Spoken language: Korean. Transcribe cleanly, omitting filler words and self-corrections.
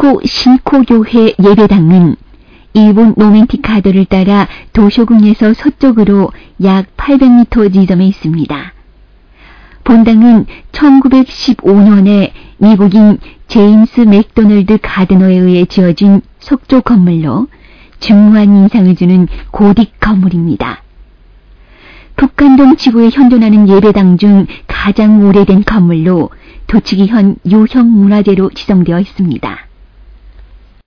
도쿄 신코교회 예배당은 일본 로맨틱 가도를 따라 도쇼궁에서 서쪽으로 약 800m 지점에 있습니다. 본당은 1915년에 미국인 제임스 맥도널드 가드너에 의해 지어진 석조 건물로 중후한 인상을 주는 고딕 건물입니다. 북한동 지구에 현존하는 예배당 중 가장 오래된 건물로 도치기현 유형 문화재로 지정되어 있습니다.